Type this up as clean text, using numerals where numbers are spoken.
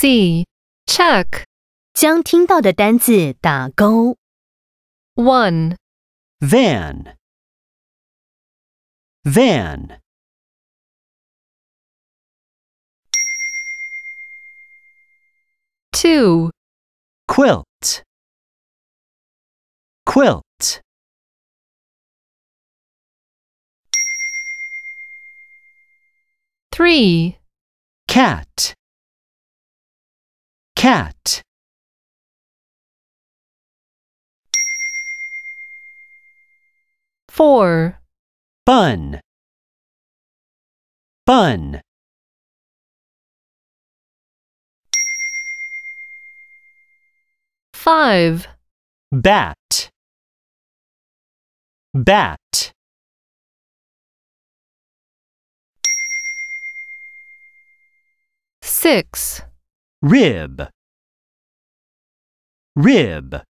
C. Check. 将听到的单字打勾。 1, Van. Van. 2, Quilt. Quilt. 3, Cat. Cat. 4, Bun. Bun. 5, Bat. Bat. 6, Rib. Rib.